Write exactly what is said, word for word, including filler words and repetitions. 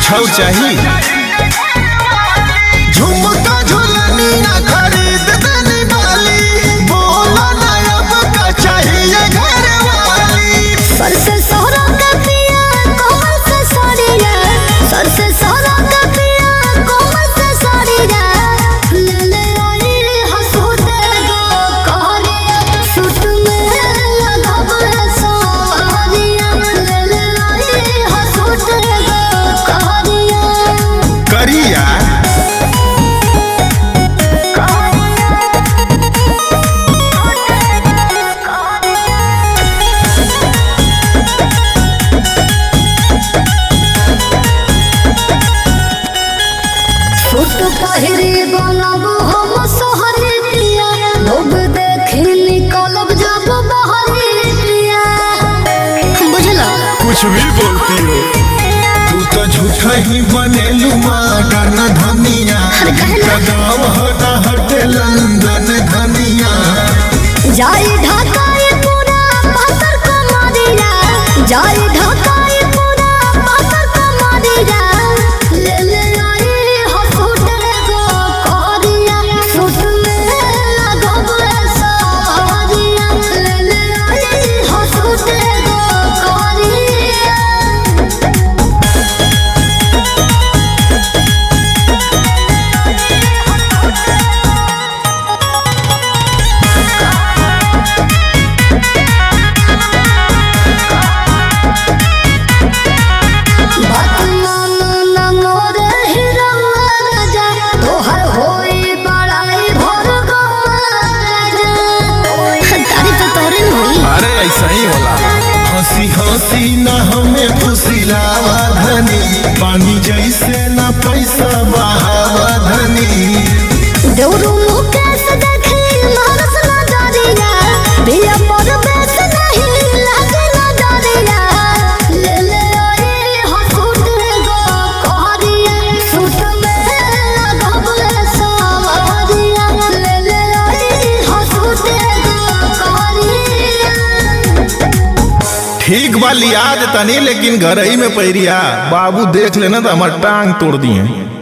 छौ चाहिए झुमका झुलनिया खरीद देनी वाली, बोला ना अब का चाहिए घर वाली। सर से सोहरा का पिया कोमल से साड़िया, सर से सोहरा का पिया कोमल से साड़िया, ले ले आई हंसते गो कहरिया, सूट में लगब है साड़िया, ले ले आई हंसते गो कहरिया करिया पहिरे बनब हम सोहरी पिया, लोग देखी निकलब जब बहरी पिया। बुझला कुछ भी बोलती हो तू तो झूठा ही बनेलू मॉडर्न धनिया, कदम हटा हटे लंदन धनिया। जाई ढाकाई पूरा पातर को मारिया, जाई ढाकाई पूरा पातर को मारिया, ले ले आई हंसते गो कहरिया, सूट में लगब है साड़िया, ले ले आई हंसते गो कहरिया। बात मानो ना मोर हिरवा राजा, तोहर होई बड़ाई भर गवा राजा। तारीफ तो तोरे न होई। अरे ऐसा ही होला हंसी हंसी ना हमें फुसिलावा धनी, पानी जैसे ना पैसा बहावा धनी। देवरू मुकेश देखी मानस ना डरिया, बिया पर बेस नहीं लागे ना डरिया, ले ले आई हंसते गो कहरिया, सूट में लगब है साड़िया, ले ले आई हंसते गो कहरिया। ठीक बा लिया तनी, लेकिन घर ही में पैरिया बाबू देख लेना तो हमार टांग तोड़ दिए।